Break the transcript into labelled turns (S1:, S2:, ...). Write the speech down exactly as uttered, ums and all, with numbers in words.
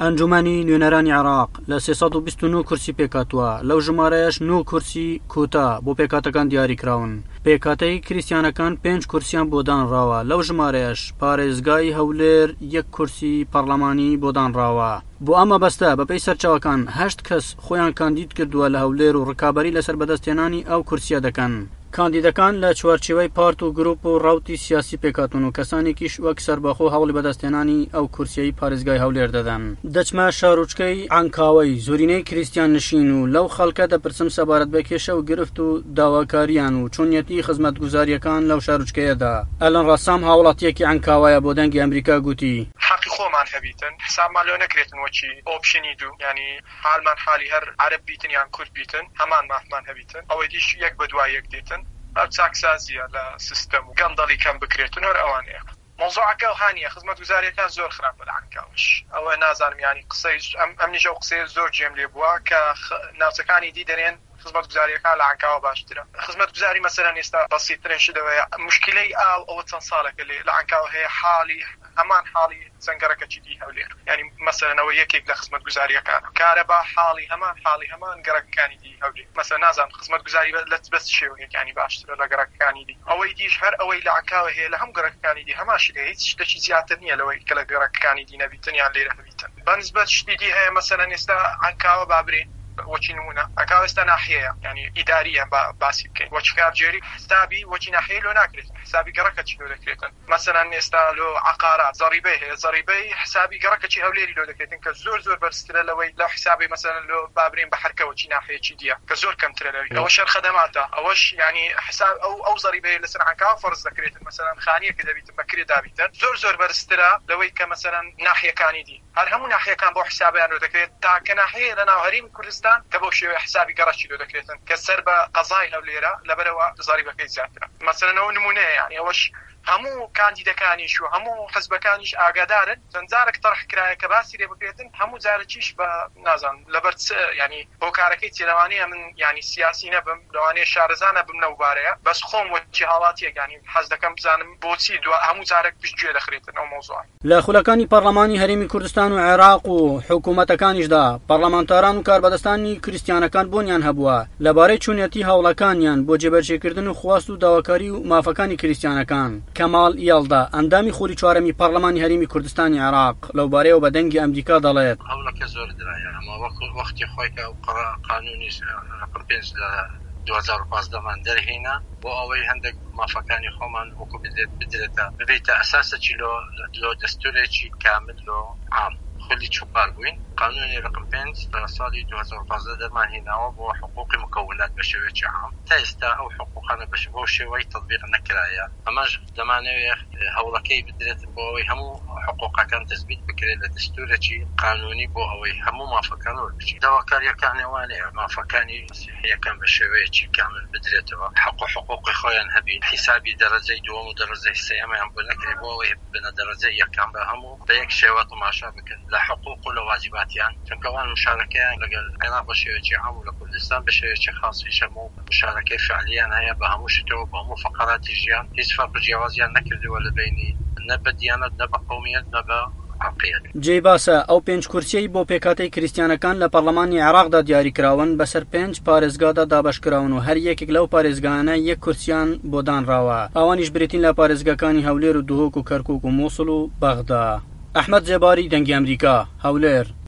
S1: ئەنجومەنی نوێنەرانی عێراق لە سێسەد و بیست و نۆ کورسی پێکاتووە، لەو ژمارەیەش نۆ کورسی کۆتا بۆ پێکاتەکان دیاریکراون. پێکاتەی کریستیانەکان پێنج کورسیان بۆ دانراوە، لەو ژمارەیەش پارێزگای هەولێر یەک کورسی پەرلەمانی بۆ دانراوە. بۆ ئەمە بەستە بەپێی سەرچاوەکان هەشت کەس خۆیان کاندید کردووە لە هەولێر و ڕکابەری لەسەر بەدەستهێنانی ئەو کورسیە دەکەن. کاندیدەکان لە چوارچێوەی پارت و گروپ و ڕاوتی سیاسی پێکاتون و کەسانێکیش وەک سەربەخۆ هەوڵی بەدەستهێنانی ئەو کورسیەی پارێزگای هەولێر دەدەن. دەچمە شاروچکەی عەنکاوەی زۆرینەی کریستیان نشین و لەو خەڵکە دەپرسم سەبارەت بە کێشە و گرفت و داواکاریان و چۆنیەتی خزمەتگوزاریەکان لەو شاروچکەیەدا. ئەلەن ڕەسام هاوڵاتیەکی عەنکاوایە بۆ دەنگی ئەمریکا گوتی:
S2: حەقی خۆمان هەبیتن، حسابمان لێ نەکرێتن وەچی ئۆپشنی دوو، یعنی حالمان حالی هەر عەرەب بیتن یان کورد بیتن، هەمان مافمان هەبیتن، ئەوەی دیش یەک بە دوای یەک دێتن. ئەو چاکسازیە لە سیستەم و گەندەڵی کەم بکرێتن هەر ئەوانەیە. مۆزوعەکە هانیە خزمەتگوزاریەکان زۆر خراپە لە عەنکاوش. ئەوە نازانم ینی قسەی ئەم نیژە و قسەی زۆر جێم لێ بووە کە ناوچەکانی دی دەرێن خزمەتگوزاریەکان لە عەنکاوە باشترە. خزمەتگوزاری مەسەلەن ئێستا بەسیترین شدەوەیە. مشکلەی ئاو ئەوە چەند ساڵێکە لێ لە عەنکاوە هەیە، حاڵی هەمان حاڵی سنگەرەکەی دی هەولێر، ینی مەسەلەن ئەوە یەکێک لە خزمەتگوزاریەکان کارەبا حاڵی هەمان حاڵی هەمان گەڕەکەکانی دی هەولێر. مەسەلەن نازانم خزمەتگوزاری لە بەس شێوەیەک ینی باشترە لە گەڕەکەکانی دی. ئەوەی دیش هەر ئەوەی لە عەنکاوە هەیە لە هەموو گەڕەکەکانی دی هەمان شتێ، هیچ شتێکی زیاتر نییە لەوەی کە لە گەڕەکەکانی دی نەبیتن یان لێرە هەبیتن. بەنسبەت شتی دی هەیە مەسەلەن ئێستا عەنکاوە بابرێ وەچی نمونە عەنکاوە ئێستا ناحیەیە، ینی ئیداریە باسی بکەین، وەچی کارجێری حسابی وەچی ناحیە لۆ ناکرێت، حسابی گەڕەکە چی لۆ دەکرێتن. مەسەلەن ئێستا لۆ عەقارات زەریبەی هەیە، زەریبەی حسابی گەڕەکەی هەولێری لۆ دەکرێتن کە زۆر زۆر بەرزترە لەوەی لەو حسابی مەسەلەن لۆ بابرین بە حەرکە وەچی ناحیەکی دیە کە زۆر کەمترە لەوەی. ئەوە شەر خەدەماتە، ئەوەش ینی حساب ئەو ئەو زەریبەی لەسەر عەنکاوە فەرز دەکرێتن. مەسەلەن خانیەکە دەبیتن بەکرێ دابیتن زۆر زۆر بەرزترە لەوەی کە مەسەلەن ناحیەکانی دی. هەر هەموو ناحیەکان بۆ حسابیان لۆ دەکرێت تاکە ناحیە لە ناو هەرێمی کوردستان کە بەو شێوەیە حسابی گەڕەکی لۆ دەکرێتن کە سەر بە قەزای هەولێرە لەبەرەوە زەریبەکەی زیاترە. مەسەلەن ئەوە نمونەیە، یعنی ئەوەش هەموو کاندیدەکانیش و هەموو حزبەکانیش ئاگادارن چەند جارێک تەڕح کرایە کە باسی لێ بکرێتن هەموو جارێکیش بە نازان لەبەر ینی بۆ کارەکەی چێلەوانەیە من ینی سیاسی نەبم، لەوانەیە شارەزانە بم لەوبارەیە، بەس خۆم وەچی هاڵاتیەک ینی حەز دەکەم بزانم بۆچی دو هەموو جارێک پشتگوێ دەخرێتن ئەو مۆزوعە.
S1: لە خولەکانی پەرلەمانی هەرێمی کوردستان و عێراق و حکوومەتەکانیشدا پەرلەمانتاران و کاربەدەستانی کریستیانەکان بۆنیان هەبووە لەبارەی چوونەتی هەوڵەکانیان بۆ جێبەجێکردن و خواست و داواکاری و مافەکانی کریستیانەکان. کەماڵ یاڵدا ئەندامی خۆری چوارەمی پەرلەمانی هەرێمی کوردستانی عێراق لەوبارەیەوە بە دەنگی ئەمریکا دەڵێت:
S3: هەوڵەکە زۆر درایە، ئەمە وەختی خۆی کە قانونی رقم پێنج لە دوو هەزار و پانزدەمان دەرهێنا بۆ ئەوەی هەندێک مافەکانی خۆمان وەکو بدرێت بدرێتە ببێتە ئەساسێکی لۆ دەستورێکی کامل لۆ عام خۆلی چوپار بووین. قانونی رقم پێنج لە ساڵی دوو هەزار و پانزدە دەرمان هێناوە بۆ حقوقی مکەونات بە شێوەیەکی عام. تا ئێستا ئەو حقوقانە بۆ شێوەی تەطبیق نەکرایە. ئەمەش دەمانەوێت هەوڵەکەی بدرێت بۆ ئەوەی هەموو حقوقەکان تەثبیت بکرێت لە دەستورێکی قانونی بۆ ئەوەی هەموو مافەکان وەربگرێت. داواکاریەکانی ئەوانەیە مافەکانی مەسیحیەکان بە شێوەیەکی کامل بدرێتەوە، حق و حقوقی خۆیان هەبین، حیسابی دەرەجەی دووەم و دەرەجەی سێەمیان بۆ نەکرێت بۆ ئەوەی بنە دەرەجەی یەکەم بە هەموو بە یەک شێوە تەماشا بکەن لە حقوق و لە واجباتیان، چونکە ئەوان مشارەکەیان لەگەڵ عێراق بە شێوەیەکی عام و لە کوردستان بە شێوەیەکی خاصی شەمە و مشارەکەی فعلیان هەیە بە هەموو شتەوە بە هەموو فەقەراتی ژیان. هیچ فەرق جیاوازیان نەکردووە لە بینی نە بە دیانەت نە بە قەومیەت نە بە عەقیدە.
S1: جێی باسە ئەو پێنج کورسیەی بۆ پێکاتەی کریستیانەکان لە پەرلەمانی عێراقدا دیاریکراون بەسەر پێنج پارێزگادا دابەشکراون و هەر یەکێک لەو پارێزگانە یەک کورسیان بۆ دانراوە. ئەوانیش بریتین لە پارێزگاکانی هەولێر و دوهۆک و کەرکووک و مۆسڵ و بەغدا. ئەحمەد جێباری، دەنگی ئەمریکا، هەولێر.